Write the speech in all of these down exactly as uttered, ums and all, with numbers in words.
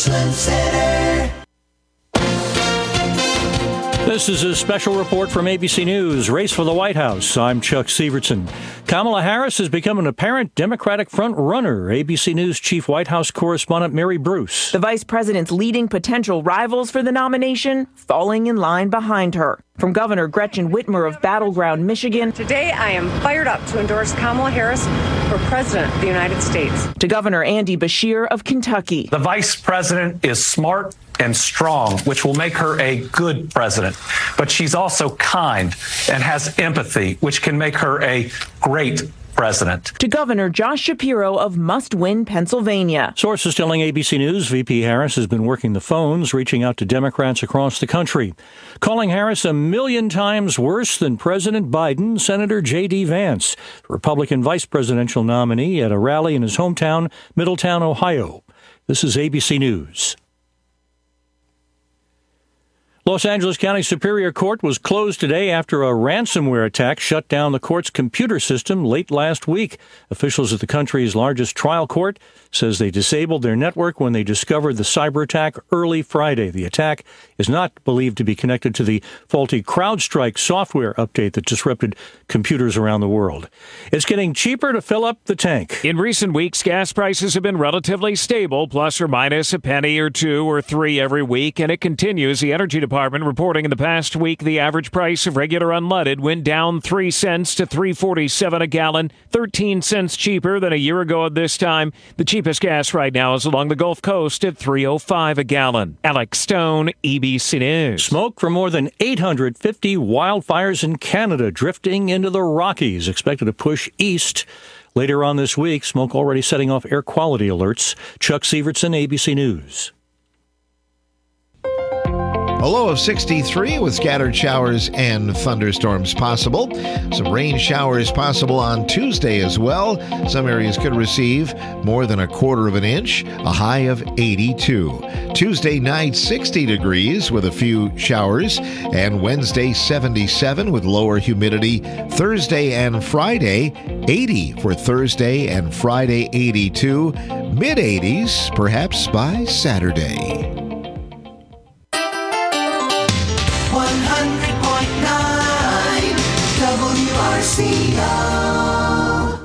Ashland Center. This is a special report from A B C News, Race for the White House. I'm Chuck Severson. Kamala Harris has become an apparent Democratic front-runner. A B C News Chief White House correspondent Mary Bruce. The vice president's leading potential rivals for the nomination falling in line behind her. From Governor Gretchen Whitmer of Battleground, Michigan. Today, I am fired up to endorse Kamala Harris for President of the United States. To Governor Andy Beshear of Kentucky. The vice president is smart and strong, which will make her a good president. But she's also kind and has empathy, which can make her a great president. To Governor Josh Shapiro of Must Win, Pennsylvania. Sources telling A B C News V P Harris has been working the phones, reaching out to Democrats across the country, calling Harris a million times worse than President Biden. Senator J D. Vance, Republican vice presidential nominee, at a rally in his hometown, Middletown, Ohio. This is A B C News. Los Angeles County Superior Court was closed today after a ransomware attack shut down the court's computer system late last week. Officials at the country's largest trial court says they disabled their network when they discovered the cyber attack early Friday. The attack is not believed to be connected to the faulty CrowdStrike software update that disrupted computers around the world. It's getting cheaper to fill up the tank. In recent weeks, gas prices have been relatively stable, plus or minus a penny or two or three every week, and it continues. The Energy Department reporting in the past week the average price of regular unleaded went down three cents to three forty-seven a gallon, thirteen cents cheaper than a year ago at this time. The cheapest gas right now is along the Gulf Coast at three oh five a gallon. Alex Stone, A B C News. Smoke from more than eight hundred fifty wildfires in Canada drifting into the Rockies, expected to push east later on this week. Smoke already setting off air quality alerts. Chuck Severson, A B C News. A low of sixty-three with scattered showers and thunderstorms possible. Some rain showers possible on Tuesday as well. Some areas could receive more than a quarter of an inch, a high of eighty-two. Tuesday night, sixty degrees with a few showers. And Wednesday, seventy-seven with lower humidity. Thursday and Friday, eighty for Thursday and Friday, eighty-two. mid-eighties perhaps by Saturday. one hundred point nine W R C O.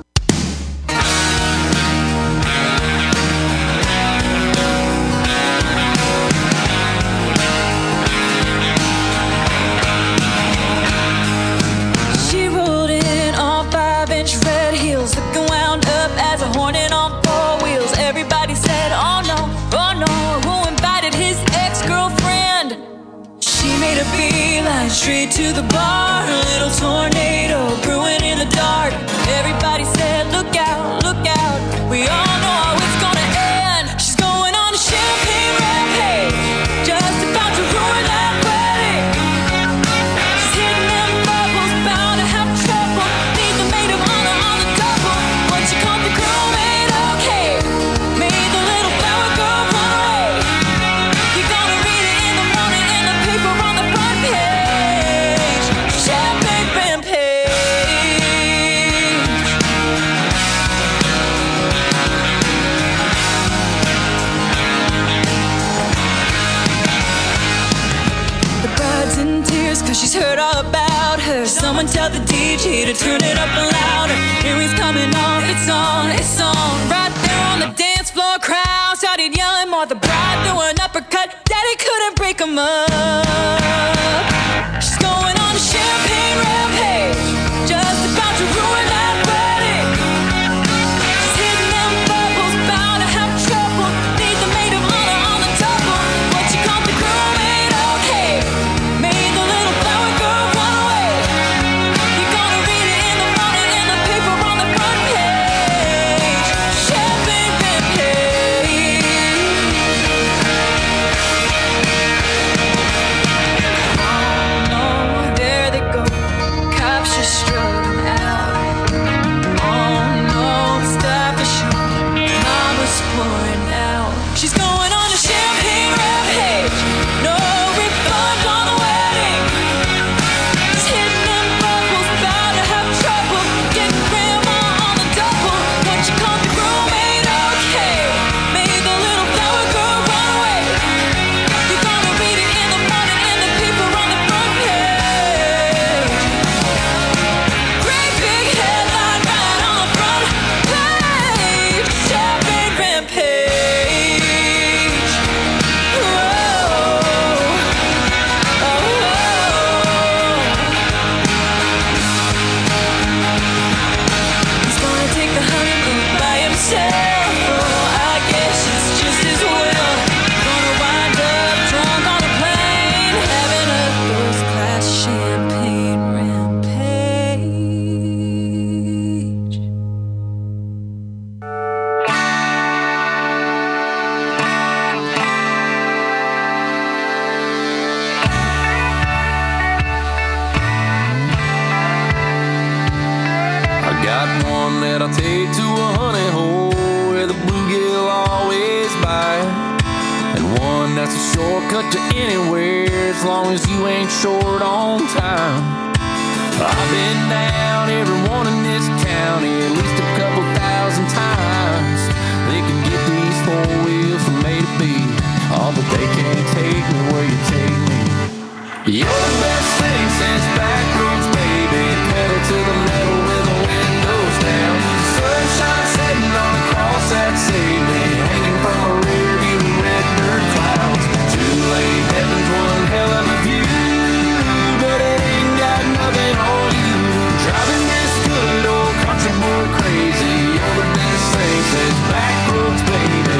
She rolled in on five-inch red heels, looking wound up as a hornet on four wheels. Everybody said, oh no, oh no, who invited his ex-girlfriend? She made a beeline straight to the bar, a little tornado brewing in the dark. Everybody said, look out, look out, we all know how it's gonna end. She's going on a champagne rampage, just about to ruin that wedding. She's hitting them bubbles, bound to have trouble, need the maid of honor on the double. Once you caught the girl made okay, made the little flower girl run away. You're gonna read it in the morning in the paper on the front page. Champagne rampage. The bride's in tears cause she's heard all about her. Someone tell the D J to turn it up louder. Earrings coming off, it's on, it's on. Right there on the dance floor, crowd started yelling more. The bride threw an uppercut, daddy couldn't break 'em up. She's going on a champagne rampage, just about to ruin that wedding. She's hitting them bubbles, bound to have trouble, need the maid of honor on the double. What you call the girl made okay, made the little flower girl run away. You're gonna read it in the morning in the paper on the front page. Champagne rampage. shortcut to anywhere as long as you ain't short on time. I've been down every one in this county at least a couple thousand times. They can get these four wheels from A to B, oh, but they can't take me where you take me. You're the best thing since back roads, baby. Pedal to the metal with the windows down. Sunshine setting on a cross that saved me, hanging from a rear view of red dirt clouds. Too late, heaven's one hell of a view, but it ain't got nothing on you. Driving this good old country boy crazy. You're the best thing since back roads, baby.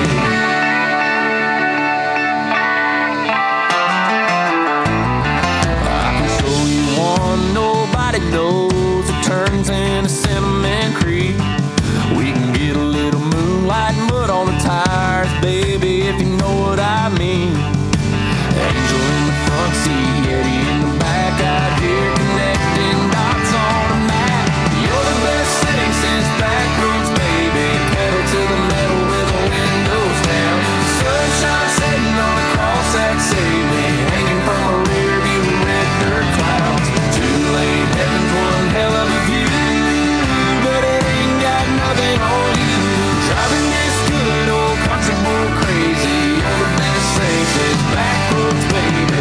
Nobody knows it turns into Cinnamon Creek. We can get a little moonlight and mud on the tires, baby, if you know what I mean. Angel in the front seat, Eddie in the back, out here connecting dots on a map. You're the best thing since back roads, baby. Pedal to the metal with the windows down. Sunshine setting on a cross that saved me, hanging from a rear view of red dirt clouds. Heaven's one hell of a view, but it ain't got nothing on you. Driving this good old country boy crazy. You're the best thing since back roads, baby.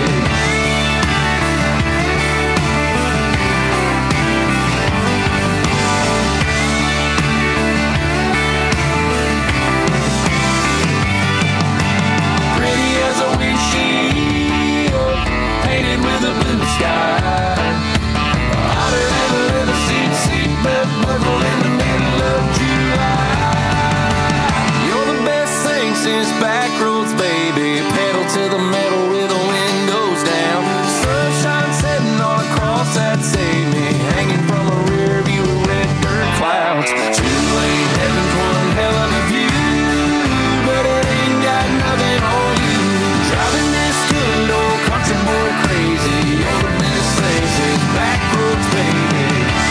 Pretty as a windshield, painted with a blue sky. Hotter than a leather seat, seatbelt buckle in the middle of July. You're the best thing since back roads, baby. Pedal to the metal with the windows down. Sunshine setting on a cross that saved me, hanging from a rear view of red dirt clouds. Too late, heaven's one hell of a view, but it ain't got nothing on you. Driving this good old country boy crazy. You're the best thing since back roads, baby.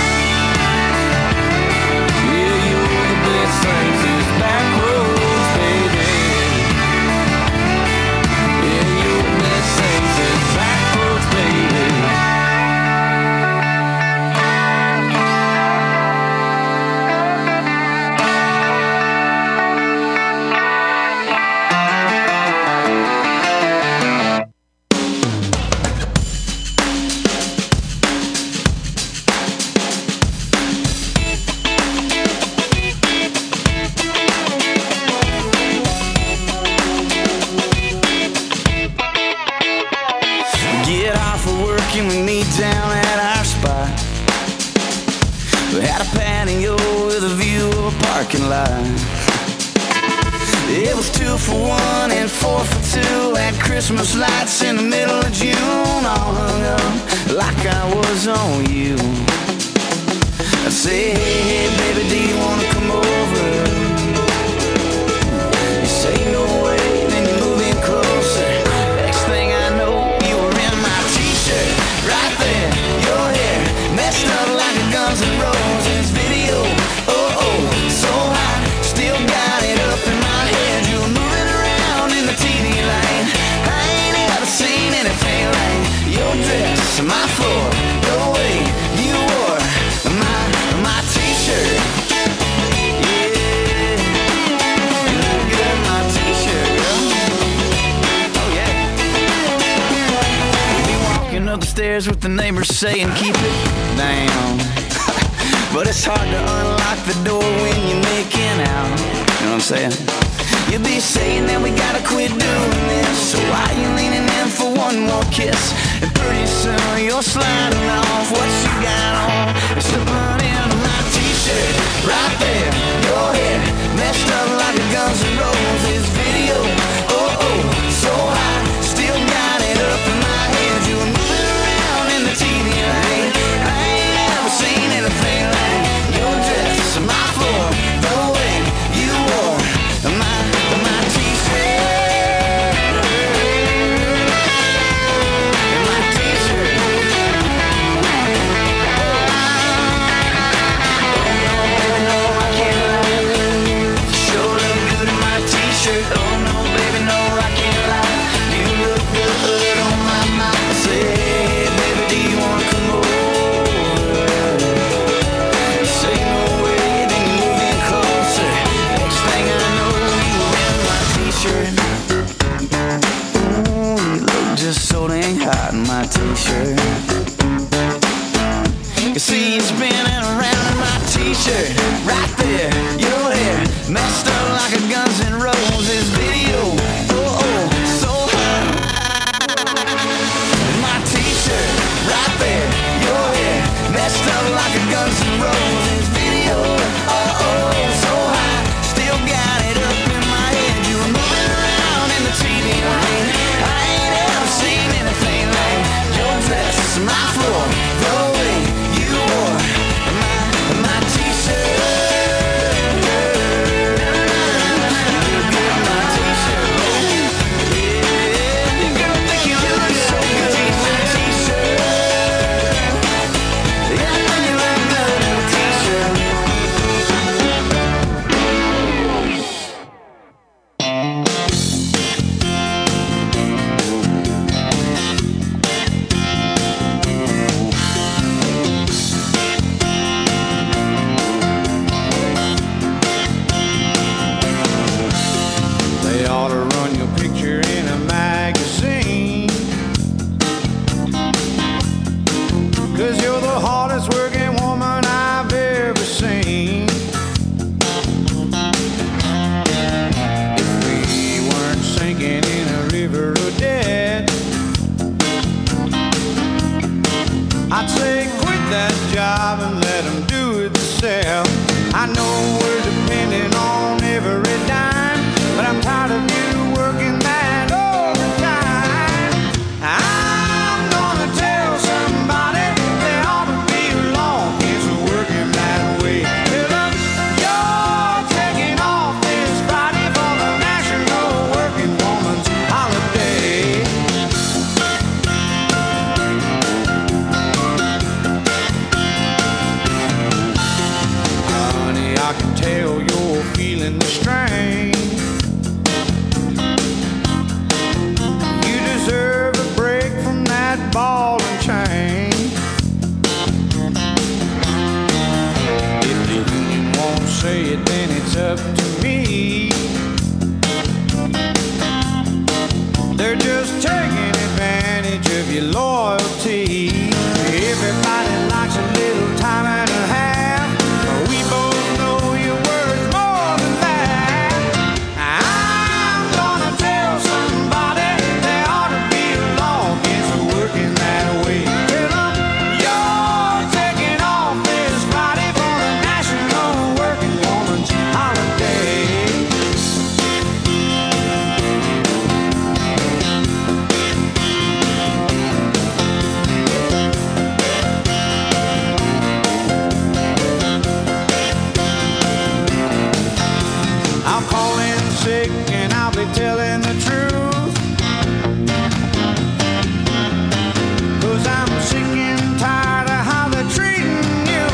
Yeah, you're the best thing since back roads, baby. Yeah, you're the best thing since back roads, baby. Get off of work and we meet down at our spot. We had a patio with a view of a parking lot. It was two for one and four for two. Had Christmas lights in the middle of June, all hung up like I was on you. I say, hey, hey, baby, do you wanna come over? You say no way, then you move in closer. Next thing I know, you were in my t-shirt. Right there, your hair messed up like a Guns N' Roses video. Oh, oh, so hot, still got it up in my head. You were moving around in the T V line. I ain't ever seen anything like your dress, my floor, the way you wore my, my t-shirt. Yeah, you look good in my t-shirt, girl. Oh, yeah. We be walking up the stairs with the neighbors saying, keep it down. But it's hard to unlock the door when you're making out. You know what I'm saying? You'll be saying that we gotta quit doing this. So why you leaning in for one more kiss? And pretty soon you're sliding off what you got on and slipping into my t-shirt. Right there, your hair messed up like a Guns N' Roses video. Oh, oh, so hot, still got it up in my head. You were moving around in the T V lane. I ain't ever seen anything like your dress, my floor, the way you wore my, my t-shirt. My t-shirt. Oh, no, no, I can't lie. Sure spot in my t-shirt. You see you spinning around in my t-shirt. Right there, your hair messed up like a Guns N' Roses video. Oh, oh, so hot. My t-shirt, right there, your hair messed up like a Guns N' Roses video. Oh, oh, so hot. Still got it up in my head. You were moving around in the T V lane. I ain't ever seen anything like your dress, my floor, the way you wore my, my t-shirt. You look good in my t-shirt. Yeah, girl, think you look so good in my t-shirt. Yeah, I know you look good in my t-shirt. They ought to run your picture in a magazine, 'cause you're the hardest working woman I've ever seen. If we weren't sinking in a river of debt, I'd say quit that job and let them do it themselves. I know we're depending on every dime, but I'm tired of you working that overtime. I'm gonna tell somebody they ought to be alone. It's working that way. Tell them you're taking off this Friday for the National Working Woman's Holiday. Honey, I can tell you're feeling the strain. You deserve a break from that ball and chain. If the union won't say it, then it's up to me. They're just taking advantage of your loyalty. Everybody likes a little time and a half. We both know you're worth more than that. I'm gonna tell somebody they ought to be alone. It's working that way. Tell them you're taking off this Friday for the National Working Woman's Holiday. I'll call in sick and I'll be telling the truth, 'cause I'm sick and tired of how they're treating you.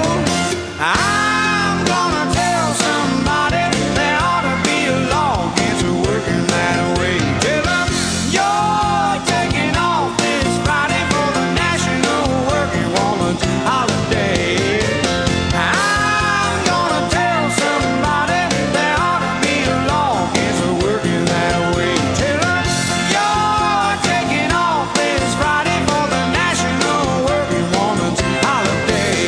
I'm gonna tell somebody they ought to be alone. It's working that way. Tell them you're taking off this Friday for the National Working Woman's Holiday. I'm gonna tell somebody they ought to be alone. It's working that way. Tell them you're taking off this Friday for the National Working Woman's Holiday.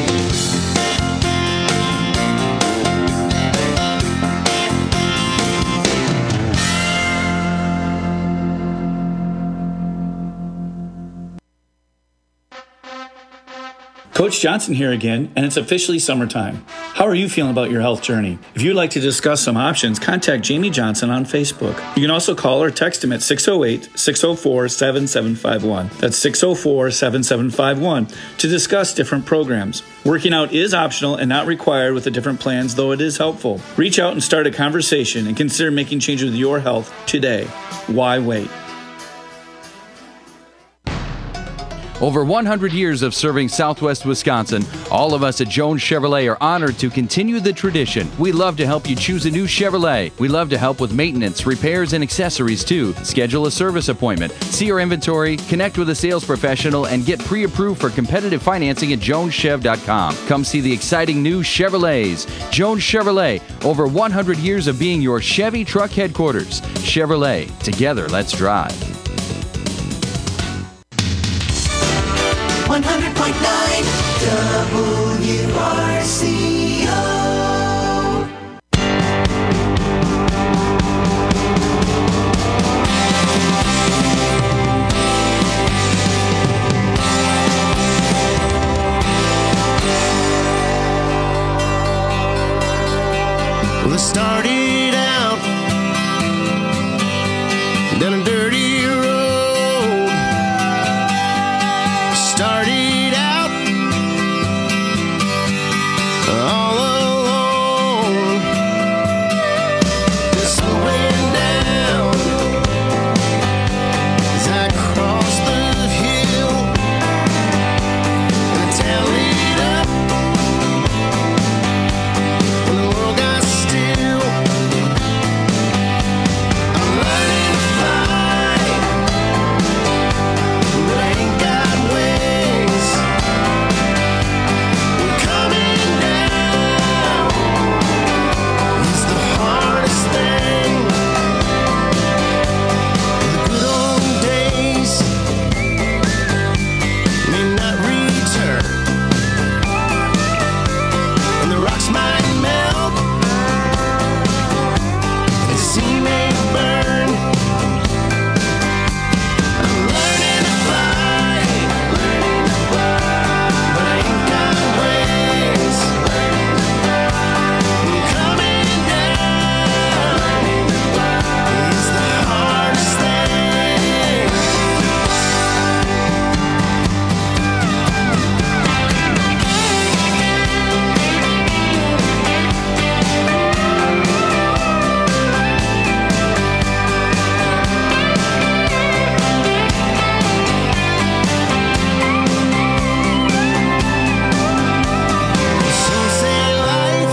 Coach Johnson here again, and it's officially summertime. How are you feeling about your health journey? If you'd like to discuss some options, contact Jamie Johnson on Facebook. You can also call or text him at six oh eight, six oh four, seven seven five one. That's six oh four, seven seven five one to discuss different programs. Working out is optional and not required with the different plans, though it is helpful. Reach out and start a conversation and consider making changes with your health today. Why wait? Over one hundred years of serving Southwest Wisconsin, all of us at Jones Chevrolet are honored to continue the tradition. We love to help you choose a new Chevrolet. We love to help with maintenance, repairs, and accessories too. Schedule a service appointment, see our inventory, connect with a sales professional, and get pre-approved for competitive financing at jones chev dot com. Come see the exciting new Chevrolets. Jones Chevrolet, over one hundred years of being your Chevy truck headquarters. Chevrolet, together let's drive. one hundred point nine W R C O. Well, it started out down a dirty road. Started out all alone. Just slowing down as I crossed the hill. And the town lit up when the world got still. I'm learning to fly, but I ain't got wings. I'm coming down is the hardest thing. The good old days may not return, and the rocks might melt, and the sea may burn. I'm learning to fly, but I ain't got wings. I'm coming down is the hardest thing. Some say life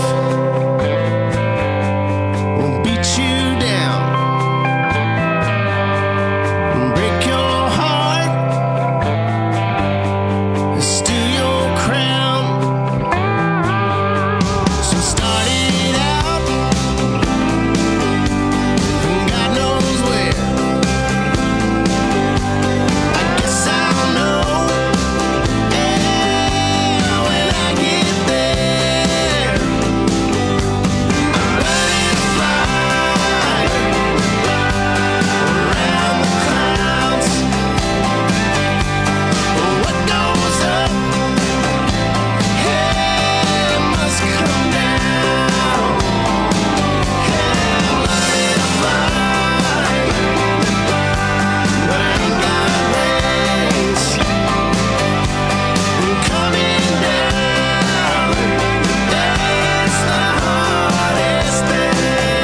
will beat you down, break your heart, steal your crown. So started out from God knows where. I guess I'll know, yeah, when I get there. I'm learning to fly around the clouds. What goes up, yeah, must come down. Yeah, I'm learning to fly, but I ain't got wings. I'm coming down, that's the hardest thing.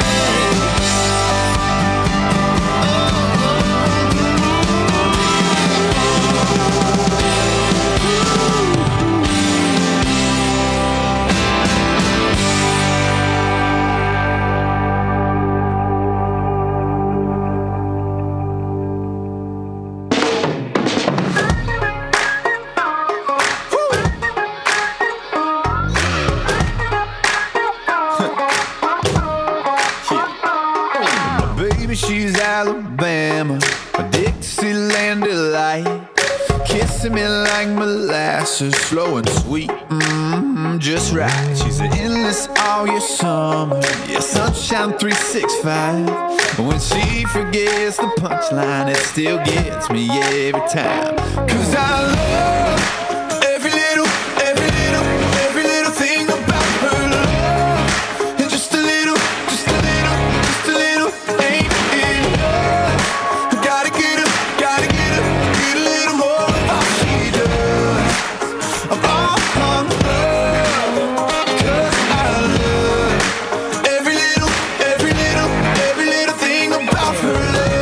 My baby, she's Alabama, a Dixieland delight. Kissing me like molasses, slow and sweet, mm, just right. She's an endless all year summer, yeah, sunshine three sixty-five. But when she forgets the punchline, it still gets me every time. Cause I love every little, every little, every little thing about her love. And just a little, just a little, just a little ain't enough. Gotta get her, gotta get her, get a little more of how she does. I'm all on her, cause I love every little, every little, every little thing about her love.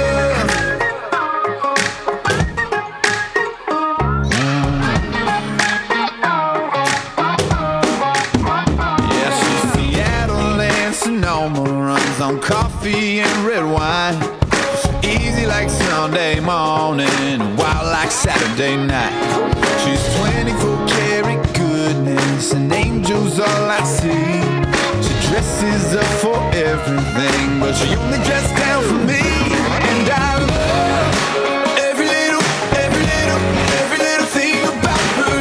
Yeah, she's Seattle and Sonoma, runs on coffee and red wine. Easy like Sunday morning, wild like Saturday night. She's twenty-four karat goodness, and angels all I see. She dresses up for everything, but she only dresses down for me. And I love every little, every little, every little thing about her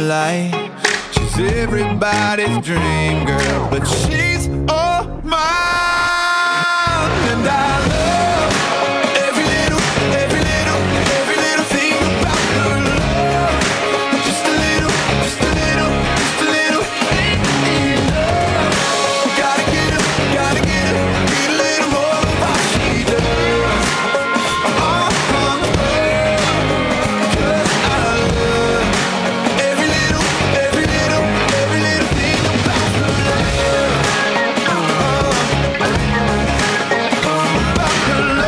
light. She's everybody's dream girl, but she's all mine. And I love every little, every little, every little thing about her love. Just a little, just a little, just a little in love. Gotta get her, gotta get her, get a little more of what she does. Uh-huh. 'Cause I love every little, every little, every little thing about her love. About her love.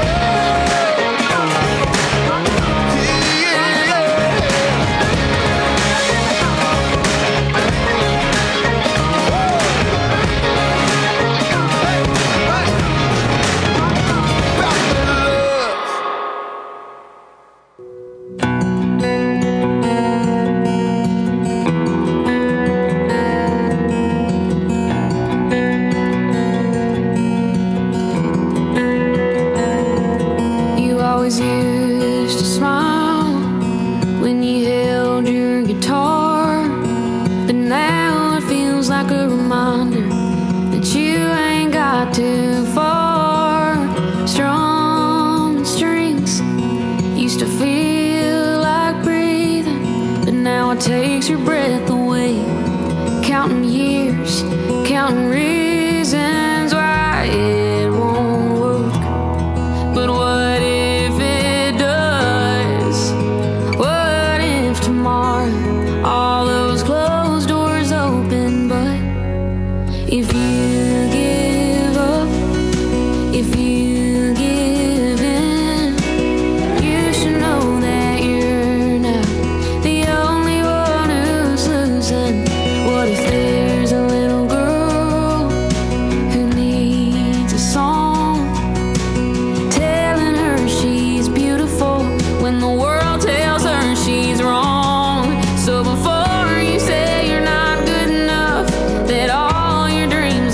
You always used to smile when you held your guitar, but now it feels like a reminder that you ain't got too far. Strumming strings used to feel like breathing, but now it takes your breath away. Counting years, counting reasons why it won't work. But what if it does? What if tomorrow all those closed doors open? But if you give up, if you give in, you should know that you're not the only one who's losing. What if there's a little girl who needs a song, telling her she's beautiful when the world tells her she's wrong? So before you say you're not good enough, that all your dreams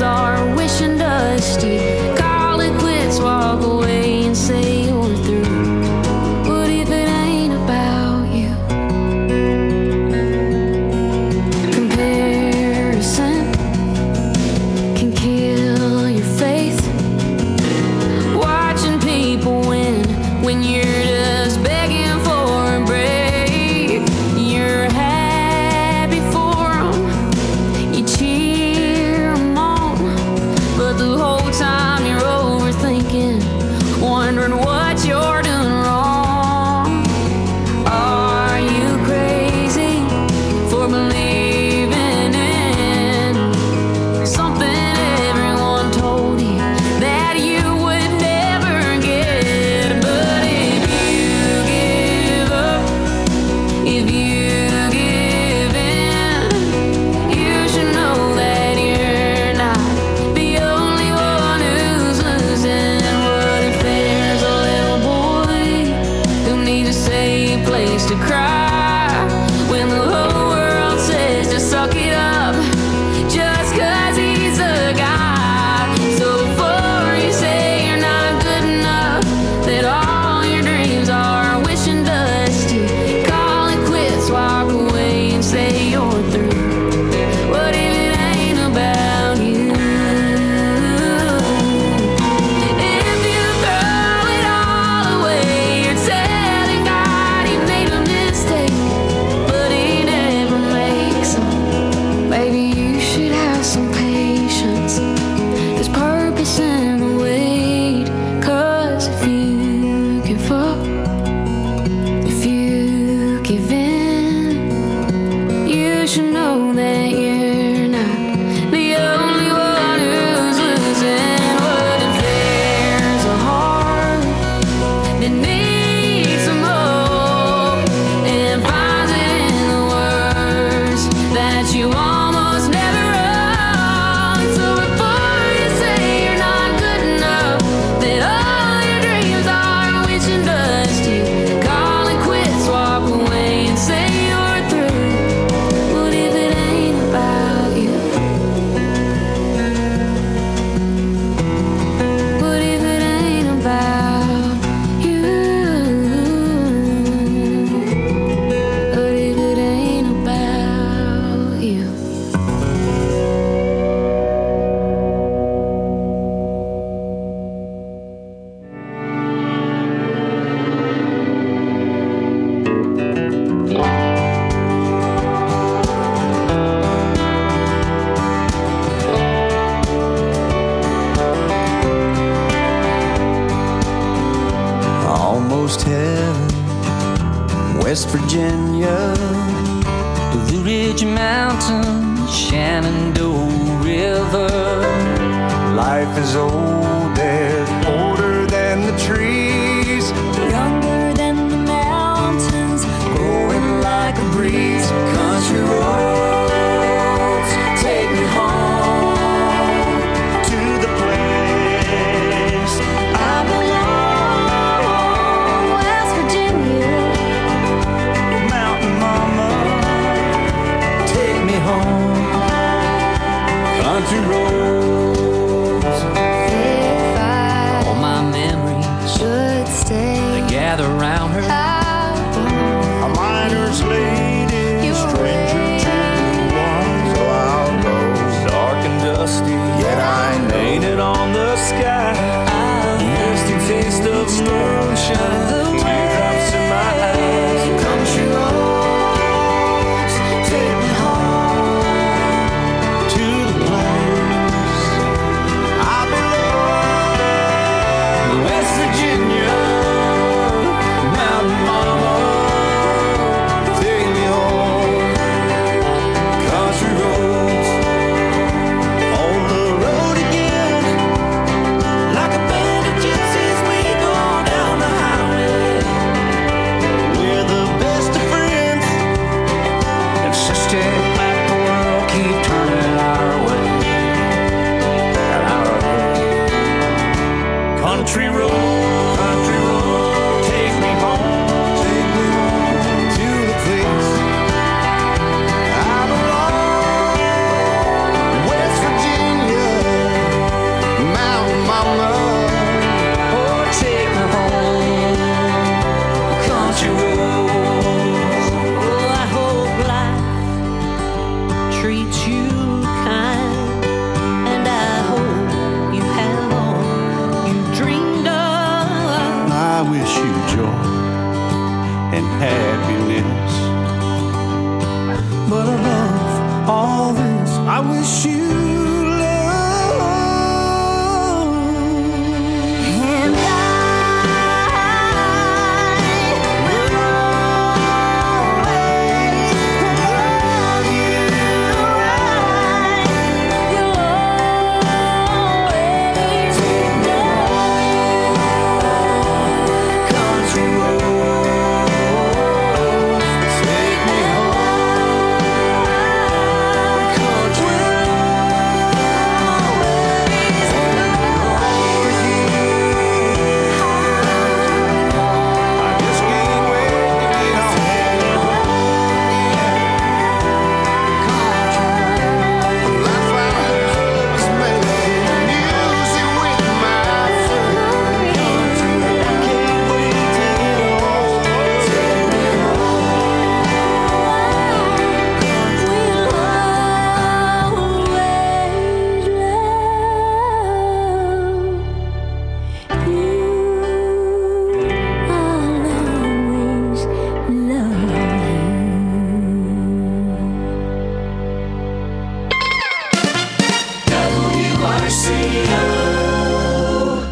West Virginia, Blue Ridge Mountain, Shenandoah River. Life is old and older than the trees, Younger than the mountains, blowing like a breeze. Country roads take me home to the place I belong. West Virginia. Mountain mama, take me home. Country roads. If I All my memories, should stay, they gather round her. A miner's lady, You stranger to the one. So I'll go dark and dusty, yet I know painted on the sky. Misty taste of moonshine, teardrops in my eyes. Country roads take me home to the place I belong. West Virginia, mountain mama, take me home. Country roads, on the road again. Like a band of gypsies, we go down the highway. We're the best of friends. And just take back the world, keep turning our way. Our way. Country road, country road, take me home, take me home to the place I belong. West Virginia, mountain mama, oh take me home. Country roads. Oh, I hope life treats you kind, and I hope you have all you dreamed of. I wish you joy and happiness. But above all this, I wish you love. and Country roads, take me home. Country I just can't wait to get home. Life I was made, music with my friend. Can't wait to get home. Take me W R C O.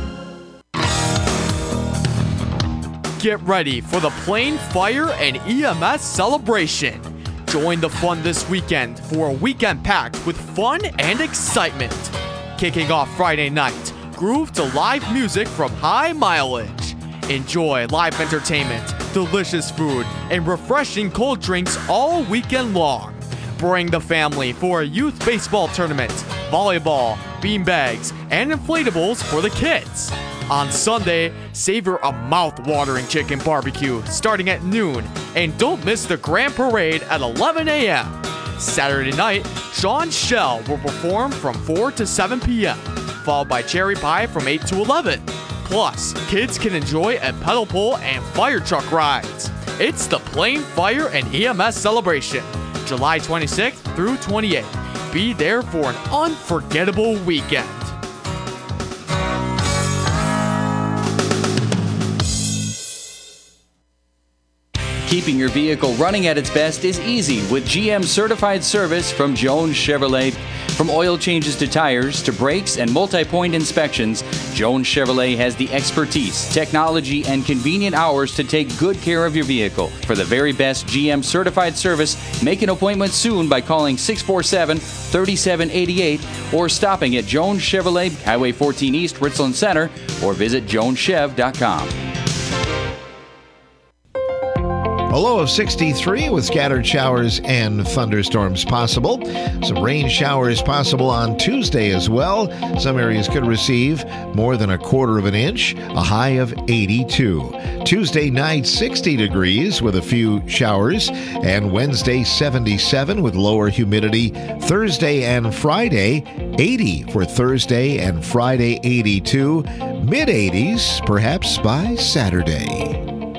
Get ready for the Plain Fire and E M S celebration. Join the fun this weekend for a weekend packed with fun and excitement. Kicking off Friday night, groove to live music from High Mileage. Enjoy live entertainment, delicious food, and refreshing cold drinks all weekend long. Bring the family for a youth baseball tournament, volleyball, beanbags, and inflatables for the kids. On Sunday, savor a mouth-watering chicken barbecue starting at noon, and don't miss the Grand Parade at eleven a.m. Saturday night, Sean Shell will perform from four to seven p.m., followed by Cherry Pie from eight to eleven. Plus, kids can enjoy a pedal pull and fire truck rides. It's the Plain Fire and E M S celebration, July twenty-sixth through twenty-eighth. Be there for an unforgettable weekend. Keeping your vehicle running at its best is easy with G M certified service from Jones Chevrolet. From oil changes to tires to brakes and multi-point inspections, Jones Chevrolet has the expertise, technology, and convenient hours to take good care of your vehicle. For the very best G M certified service, make an appointment soon by calling six four seven, three seven eight eight or stopping at Jones Chevrolet, Highway fourteen East, Richland Center, or visit jones chev dot com. A low of sixty-three with scattered showers and thunderstorms possible. Some rain showers possible on Tuesday as well. Some areas could receive more than a quarter of an inch, a high of eighty-two. Tuesday night, sixty degrees with a few showers, and Wednesday, seventy-seven with lower humidity. Thursday and Friday, eighty for Thursday and Friday, eighty-two. mid-eighties perhaps by Saturday.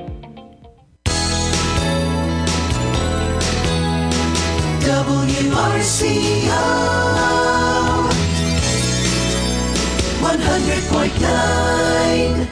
W R C O one hundred point nine.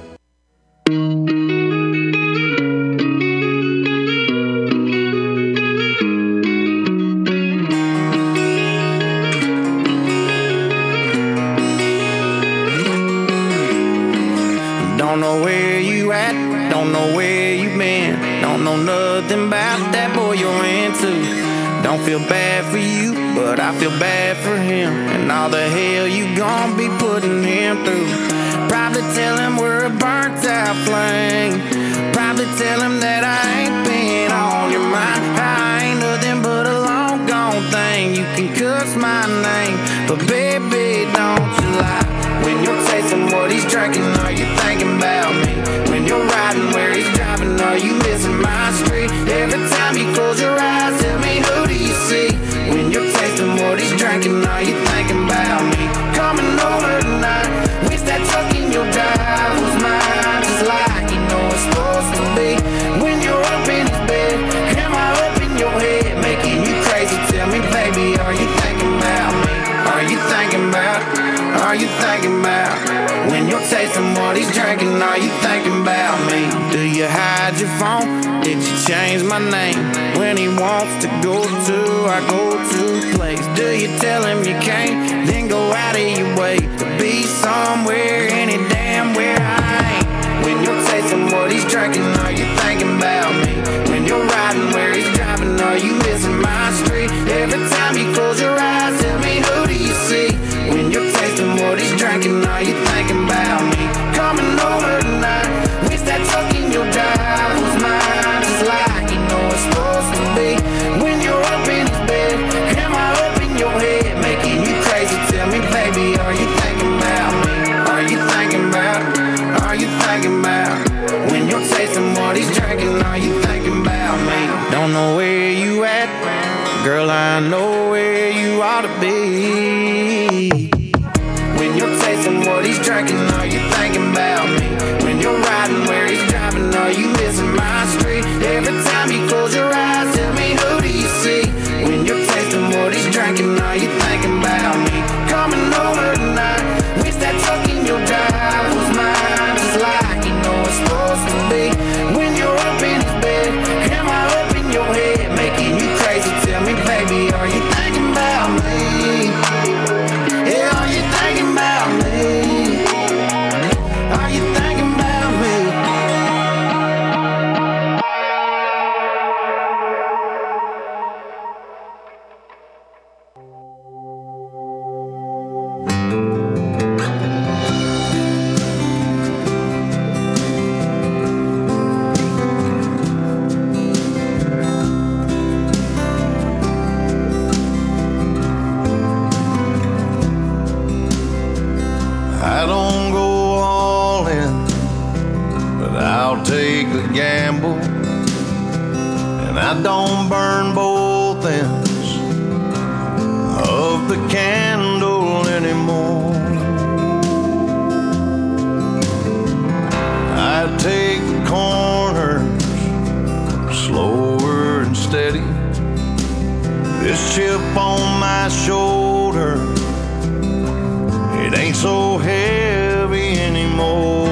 Don't know where you at, don't know where you been, don't know nothing about that boy you're into. Don't feel bad for you, but I feel bad for him and all the hell you gon' be putting him through. Probably tell him we're a burnt out flame. Probably tell him that I ain't been on your mind. I ain't nothing but a long gone thing. You can cuss my name, but baby, don't you lie. When you're tasting what he's drinking, are you thinking about me? When you're riding where he's driving, are you missing my street? Every time you close your eyes, tell me who do you see? When you're tasting what he's drinking, are you thinking about me? Coming over tonight, wish that truck in your drive was mine, just like you know it's supposed to be. When you're up in his bed, am I up in your head, making you crazy? Tell me, baby, are you thinking about me? Are you thinking about? Are you thinking about? When you're tasting what he's drinking, are you thinking about me? Do you hide your phone? Did you change my name? When he wants to go to, I go to place. Do you tell him you can't, then go out of your way to be somewhere, any damn where I ain't? When you're tasting what he's drinking, are you thinking about me? When you're riding where he's driving, are you missing my street? Every time you close your eyes, tell me who do you see? When you're tasting what he's drinking, are you thinking about me? Coming over tonight, wish that truck in your drive was mine, just like you know it's supposed to be. When you're up in his bed, am I up in your head, making you crazy? Tell me, baby, are you thinking about me? Are you thinking about? Are you thinking about? When you're tasting what he's drinking, are you thinking about me? Don't know where you at, girl, I know where you ought to be. When you're tasting what he's drinking, are you thinking about me? When you're riding where he's driving, are you missing my street? Every time you close your eyes, tell me who do you see? When you're tasting what he's drinking, are you thinking about me? Coming over tonight, wish that truck in your drive was mine, just like you know it's supposed to be. When you're up in his bed, am I up in your head, making you crazy? Tell me, baby, are you thinking about me? Yeah, are you thinking about me? Are you thinking about me? I don't go all in, but I'll take the gamble. And I don't burn both ends of the candle anymore. I take the corners slower and steady. This chip on my shoulder, it ain't so heavy anymore.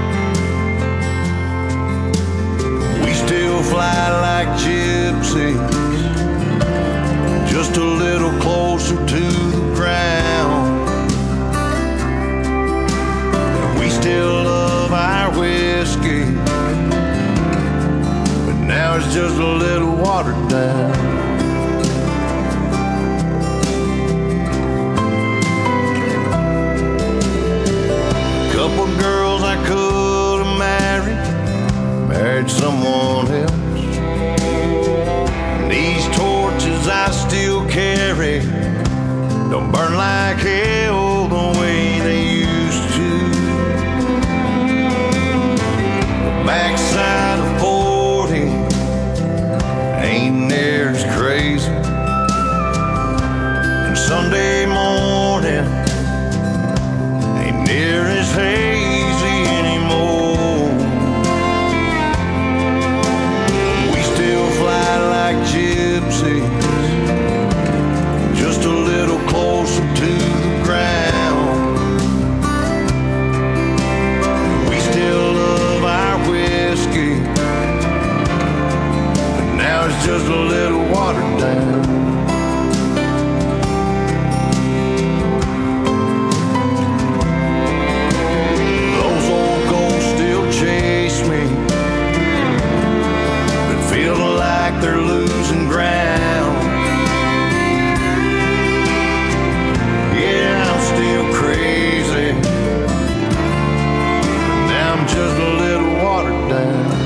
We still fly like gypsies, just a little closer to the like hell the way they used to. The backside of forty ain't near as crazy. And Sunday morning ain't near as hazy anymore. We still fly like gypsies, just a little closer to the ground. We still love our whiskey, but now it's just a little watered down. Those old ghosts still chase me, but feel like they're losing ground. Yeah, I'm still crazy, but now I'm just a little watered down.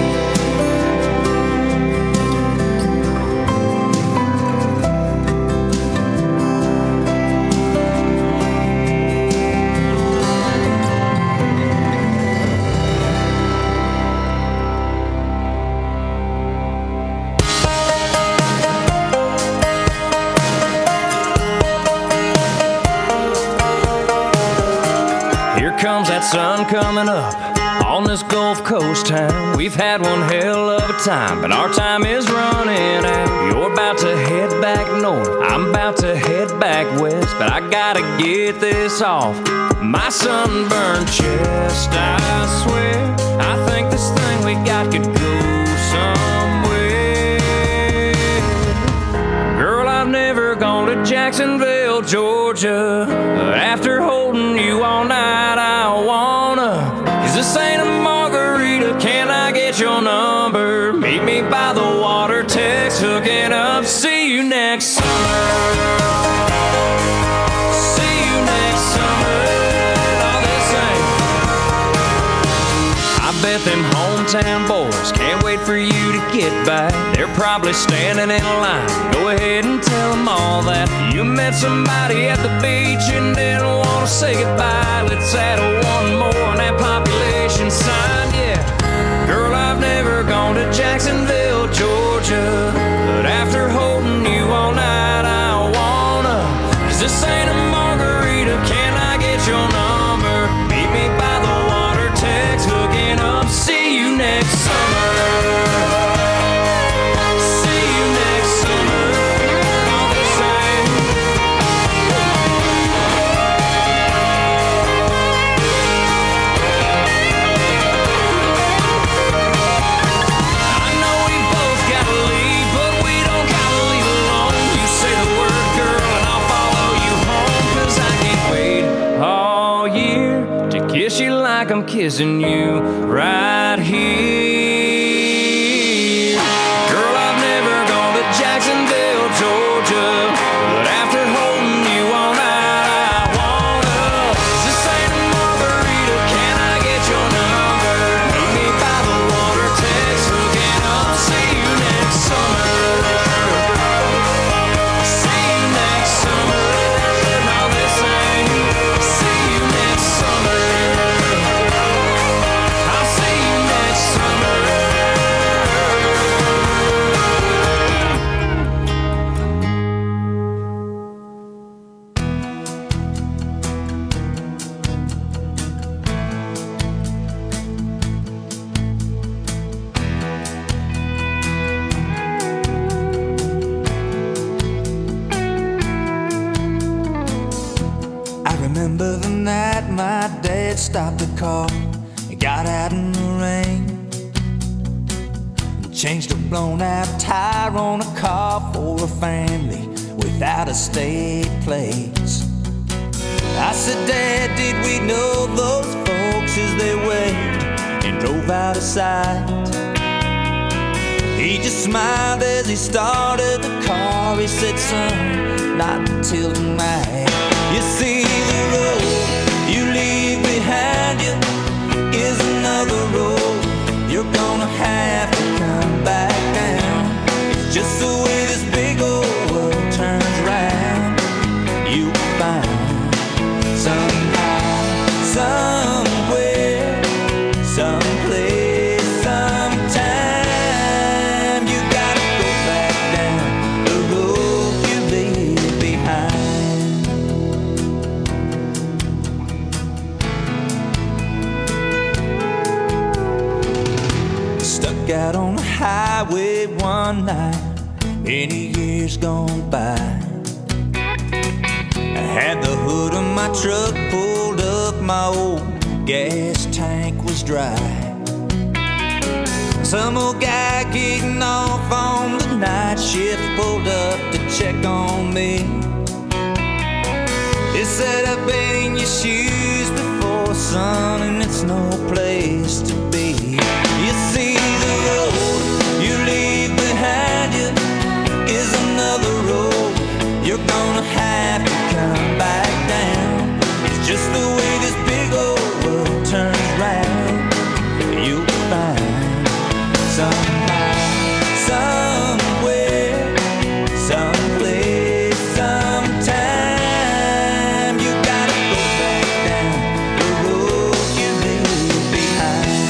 Here comes that sun coming up on this Gulf Coast town. We've had one hell of a time, but our time is running out. You're about to head back north, I'm about to head back west, but I gotta get this off my sunburned chest. I swear, I think this thing we got could go somewhere. Girl, I've never gone to Jacksonville, Georgia, but after holding you all night, I wanna. Is this ain't a margarita? Can I get your number? Meet me by the water, text, hooking up. See you next summer. See you next summer. All this ain't. I bet them hometown boys can't wait for you to get back. They're probably standing in line. Go ahead and tell them all that you met somebody at the beach and didn't want to say goodbye. Let's add one more on that population sign, yeah. Girl, I've never gone to Jacksonville, Georgia, but after holding you all night, I wanna. 'Cause this ain't a margarita, can I get your number? Meet me by the water, text, hooking up. See you next summer. See you next summer. All the same. I know we both gotta leave, but we don't gotta leave alone. You say the word, girl, and I'll follow you home. 'Cause I can't wait all year to kiss you like I'm kissing you right here. Girl, I've never gone to Jacksonville, Georgia, but after holding you all night, I wanna. 'Cause this ain't a margarita, can I get your number? Meet me by the water, text, hooking up. See you next summer. See you next summer. All this ain't. See you next summer. I'll see you next summer. I remember the night my dad stopped the car and got out in the rain and changed a blown out tire on a car for a family without a state plates. I said, Dad, did we know those folks as they waved and drove out of sight? He just smiled as he started the car. He said, son, not until tonight. You see, the road you leave behind you is another road you're gonna have to come back down. It's just the way this big old world turns round. You find out on the highway one night, many years gone by. I had the hood of my truck pulled up, my old gas tank was dry. Some old guy getting off on the night shift pulled up to check on me. He said, I've been in your shoes before, son, and it's no place to be. You see, the road you leave behind you is another road you're gonna have to come back down. It's just the way this big old world turns round. You'll find somehow, somewhere, someplace, sometime, you gotta go back down the road you leave behind.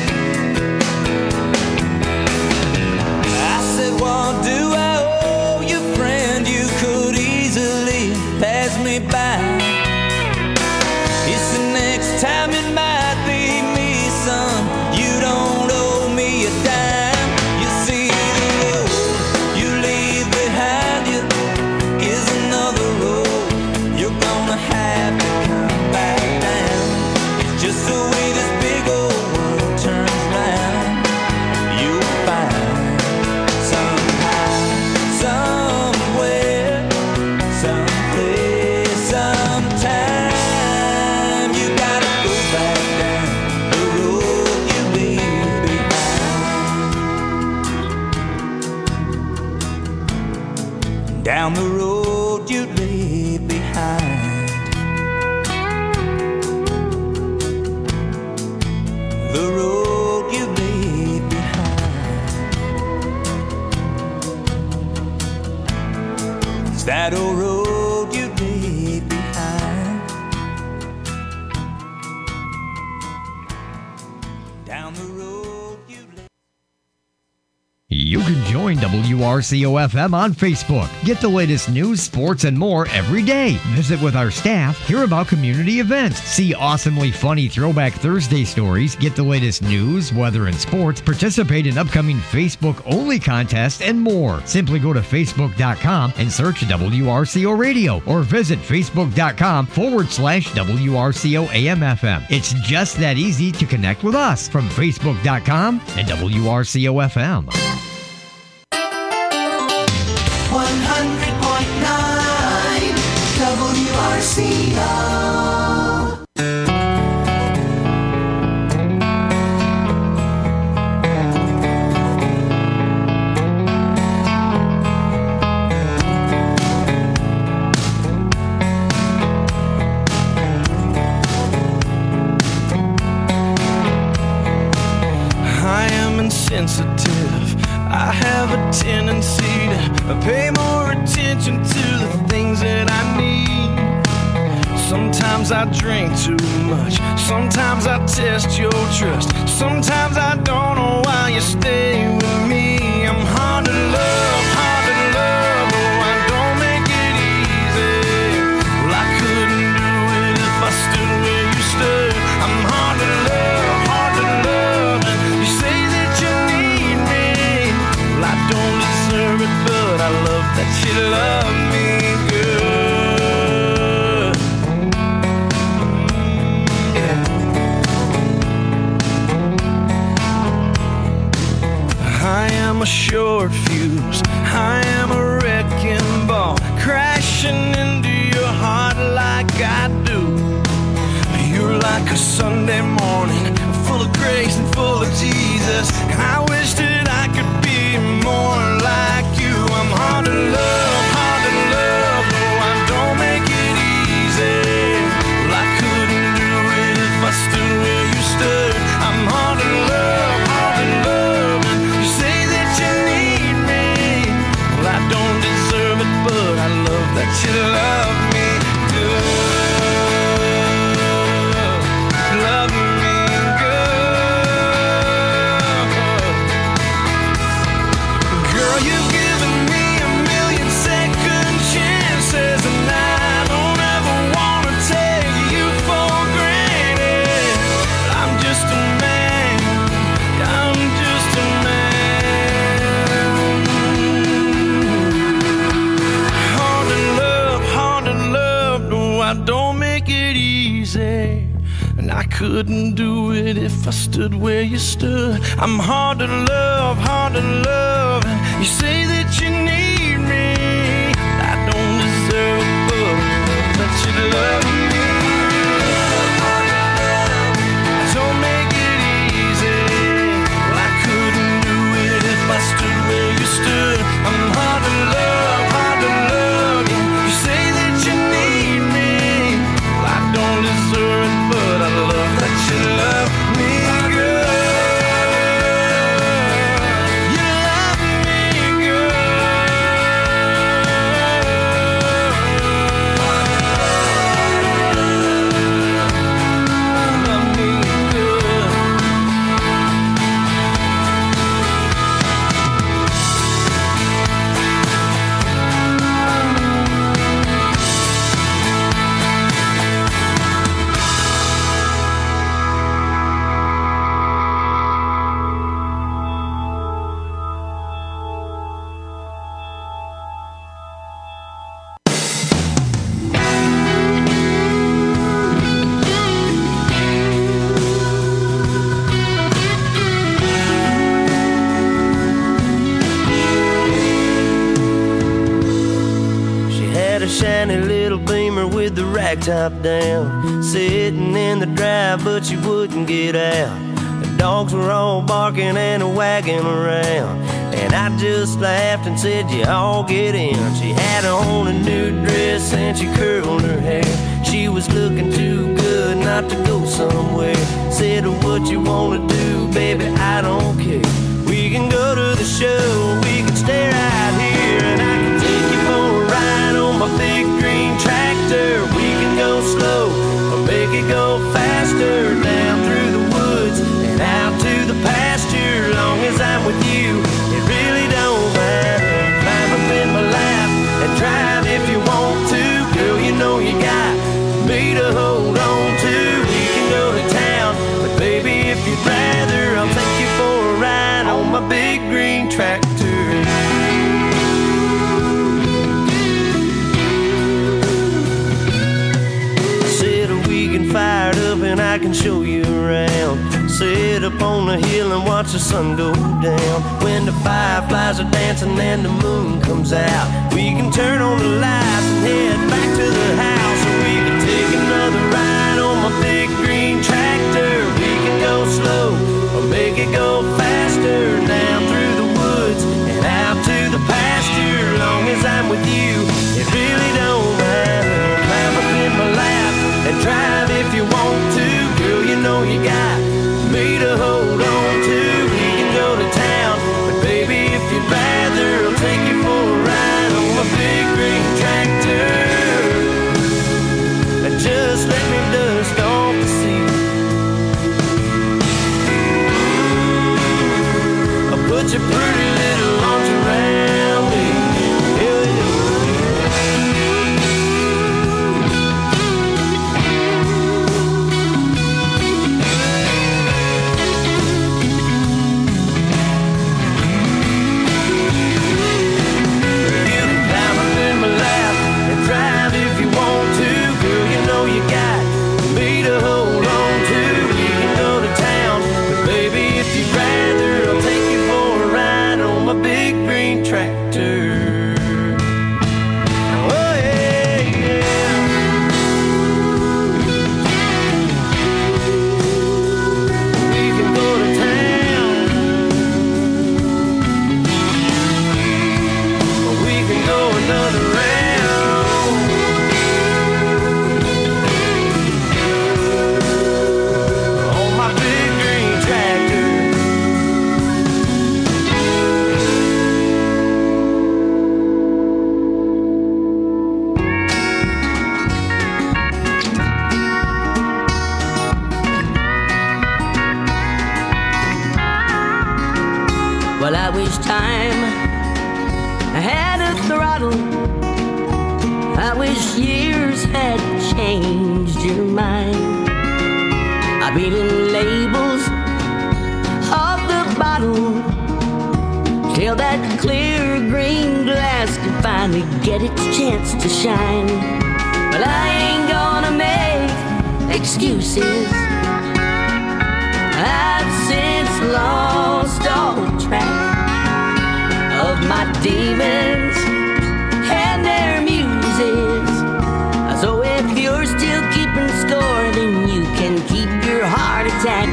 I said, what do I owe you, friend? You could easily pass me by. He said, next time it might be me, son. You don't owe me a dime. You see, the road you leave behind you is another road you're gonna have to come back down. It's just the way this big old world turns round. You'll find somehow, somewhere, someplace, sometime, you gotta go back down the road you leave behind. Down the road you leave behind. The road you leave behind. It's that old road you leave behind. Down the road you leave. You can join W R C O F M on Facebook. Get the latest news, sports, and more every day. Visit with our staff, hear about community events, see awesomely funny Throwback Thursday stories, get the latest news, weather, and sports, participate in upcoming Facebook-only contests, and more. Simply go to Facebook dot com and search W R C O Radio or visit Facebook dot com forward slash W R C O A M F M. It's just that easy to connect with us from Facebook dot com and W R C O F M. one hundred point nine W R C O. I am insensitive. I have a tendency to pay more attention to the things that I need. Sometimes I drink too much. Sometimes I test your trust. Sometimes I don't know why you stay with me. I'm hard to love, hard to love. Oh, I don't make it easy. Well, I couldn't do it if I stood where you stood. I'm hard to love, hard to love. And you say that you need me. Well, I don't deserve it, but I love that you love me good. I am a short fuse. I am a wrecking ball, crashing into your heart like I do. You're like a Sunday morning, full of grace and full of Jesus. I wish that I could be more like you. I'm hard to love, hard to love. No, I don't make it easy. Well, I couldn't do it if I stood where you stood. I'm hard to love, hard to love. And you say that you need me. Well, I don't deserve it, but I love that you love me good. Love me good. easy, and I couldn't do it if I stood where you stood. I'm hard to love, hard to love, and you say that you need me. I don't deserve a book that you love me. Don't make it easy. Well, I couldn't do it if I stood where you stood. I'm hard to love, hard to love, and you say that you need me. I don't deserve it, but I love that you love me, girl. You love me, shiny little Beamer with the rack top down, sitting in the drive, but she wouldn't get out. The dogs were all barking and wagging around, and I just laughed and said, you all get in. She had on a new dress and she curled her hair. She was looking too good not to go somewhere. Said, what you wanna do, baby, I don't care. We can go to the show, we can stay right here, and I can take you for a ride on my big green tractor. We can go slow or make it go faster, down through the woods and out to the pasture. Long as I'm with you, it really don't matter. Climb up in my lap and drive if you want to. Girl, you know you got me to hold on to. We can go to town, but baby, if you'd rather, I'll take you for a ride on my big green tractor. Fired up and I can show you around. Sit up on the hill and watch the sun go down. When the fireflies are dancing and the moon comes out, we can turn on the lights and head back to the house. Or we can take another ride on my big green tractor. We can go slow or make it go faster, down through the woods and out to the pasture. Long as I'm with you, it really don't matter. Climb up in my lap and drive if you want to. Girl, you know you got me to hold on to. We can go to town, but baby, if you'd rather, I'll take you for a ride on my big green tractor. And just let me dust off the seat. I'll put your pretty little arms around me. Yeah, yeah. Well, I wish time had a throttle. I wish years had changed your mind. I've been in labels of the bottle till that clear green glass could finally get its chance to shine. But I ain't gonna make excuses. I've since lost all track of my demons and their muses. So if you're still keeping score, then you can keep your heart attack.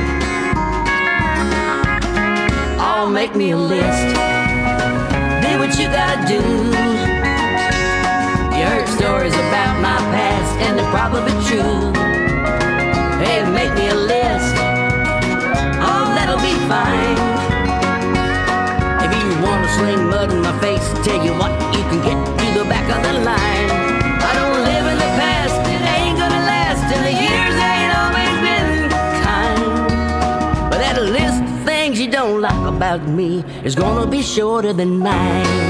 Oh, make me a list. Do what you gotta do. You heard stories about my past, and they're probably true. Hey, make me a list. Oh, that'll be fine. If you wanna sling mud in my face, tell you what, you can get to the back of the line. I don't live in the past, it ain't gonna last, and the years ain't always been kind. But that list of things you don't like about me is gonna be shorter than mine.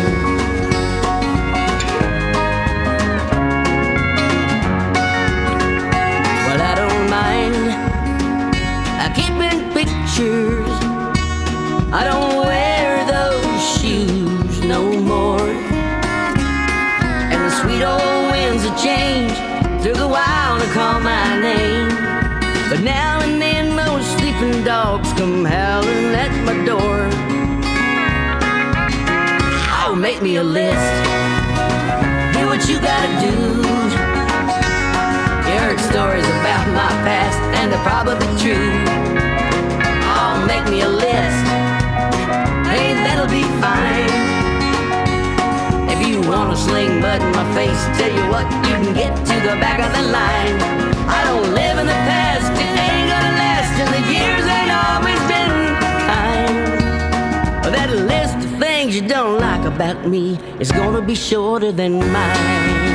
Well, I don't mind keeping pictures. I don't wear those shoes no more. And the sweet old winds of change took a while to call my name. But now and then those sleeping dogs come howling at my door. Oh, make me a list. Do what you gotta do. You heard stories about my past, and they're probably true. Oh, make me a list. Hey, that'll be fine. If you wanna sling mud in my face, tell you what, you can get to the back of the line. I don't live in the past, it ain't gonna last, and the years ain't always been kind. But that list of things you don't like about me is gonna be shorter than mine.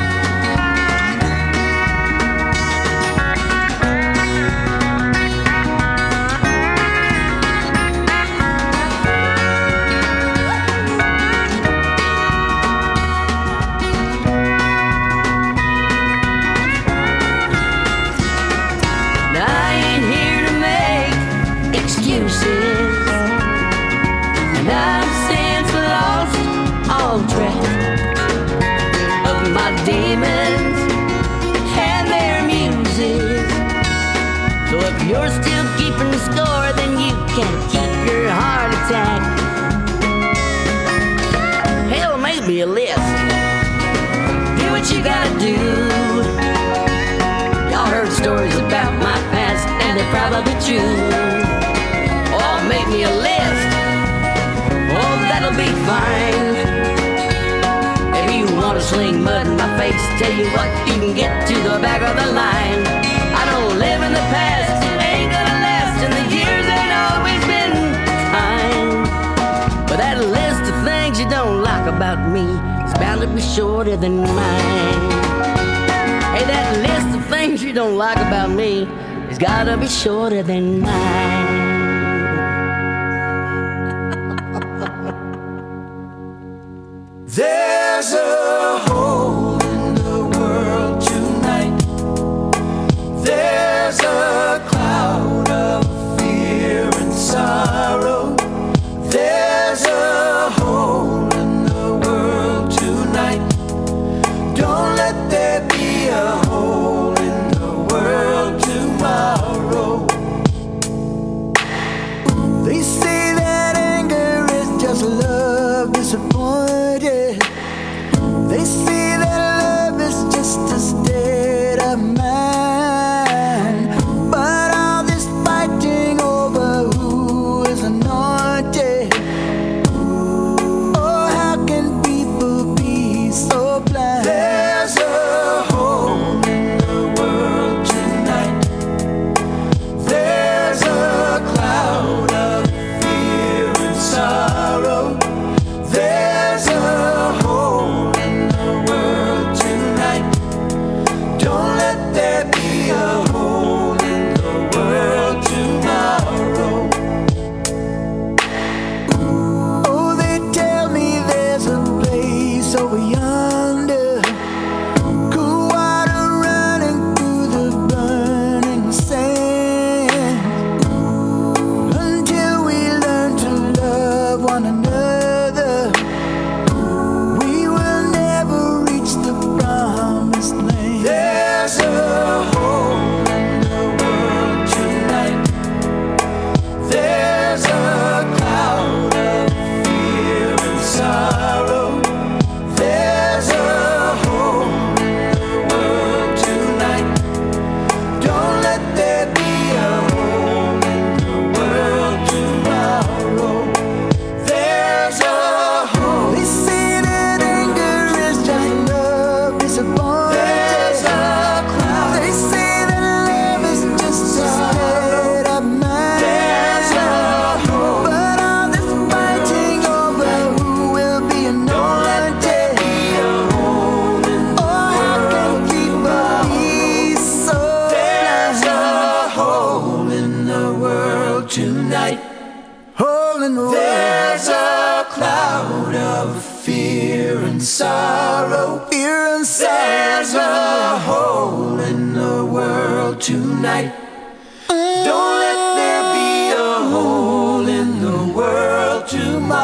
Demons and their muses. So if you're still keeping score, then you can keep your heart attack. Hell, make me a list. Do what you gotta do. Y'all heard stories about my past, and they're probably true. Oh, make me a list. Oh, that'll be fine. You wanna sling mud in my face, tell you what, you can get to the back of the line. I don't live in the past, it ain't gonna last, and the years ain't always been kind. But that list of things you don't like about me is bound to be shorter than mine. Hey, that list of things you don't like about me has gotta be shorter than mine. There's a hole in the world tonight. There's a cloud of fear and sorrow. There's a hole in the world tonight. Don't let there be a hole in the world tomorrow. They say that anger is just love disappointed. They say of fear and sorrow. Fear and sorrow. There's a hole in the world tonight.